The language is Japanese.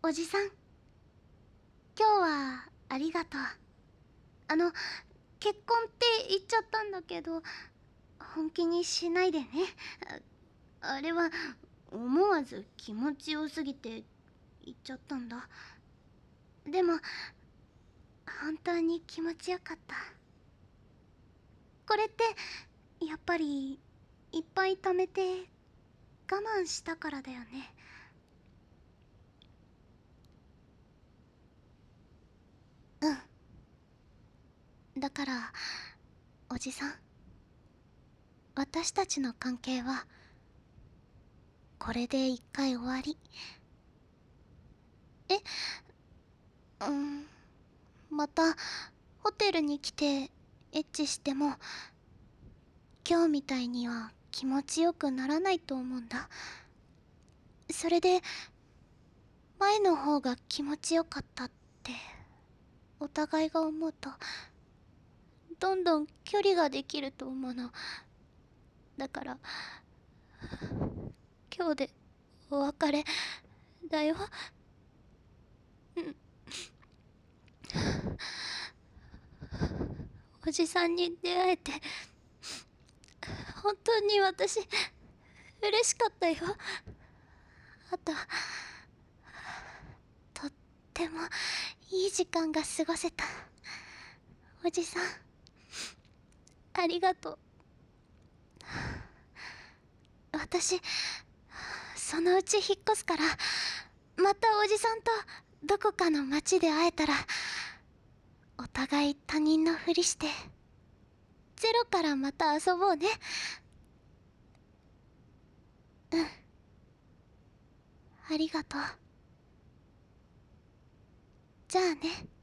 おじさん、今日はありがとう。結婚って言っちゃったんだけど、本気にしないでね。あれは思わず気持ちよすぎて言っちゃったんだ。でも本当に気持ちよかった。これってやっぱりいっぱい貯めて我慢したからだよね。だからおじさん、私たちの関係はこれで一回終わり。え、またホテルに来てエッチしても今日みたいには気持ちよくならないと思うんだ。それで前の方が気持ちよかったってお互いが思うとどんどん距離ができると思うの。だから今日でお別れだよ。おじさんに出会えて本当に私嬉しかったよ。あととってもいい時間が過ごせた。おじさんありがとう。私そのうち引っ越すから、またおじさんとどこかの町で会えたらお互い他人のふりしてゼロからまた遊ぼうね。ありがとう。じゃあね。